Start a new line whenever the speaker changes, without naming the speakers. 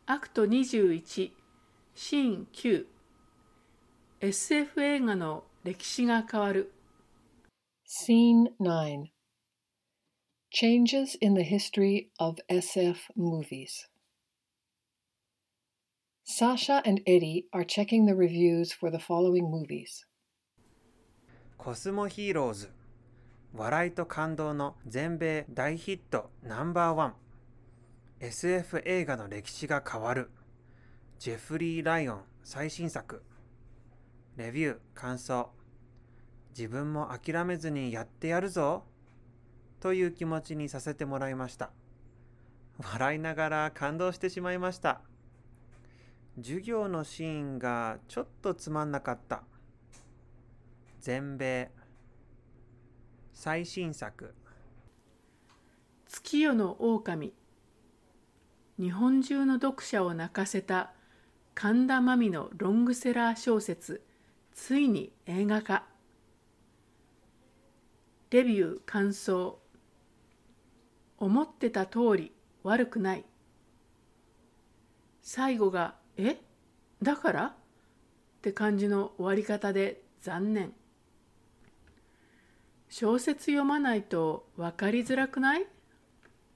アクト21シーン9 SF 映画の歴史が変わる
Scene 9 Changes in the history of SF movies. Sasha and Eddie are checking the reviews for the following movies.
コスモヒーローズ、笑いと感動の全米大ヒットナンバーワン。 SF 映画の歴史が変わる。ジェフリー・ライオン最新作。レビュー感想。自分も諦めずにやってやるぞという気持ちにさせてもらいました。笑いながら感動してしまいました。授業のシーンがちょっとつまんなかった。全米最新作。
月夜の狼。日本中の読者を泣かせた神田真美のロングセラー小説、ついに映画化。レビュー感想。思ってた通り悪くない。最後がだからって感じの終わり方で残念。小説読まないと分かりづらくない？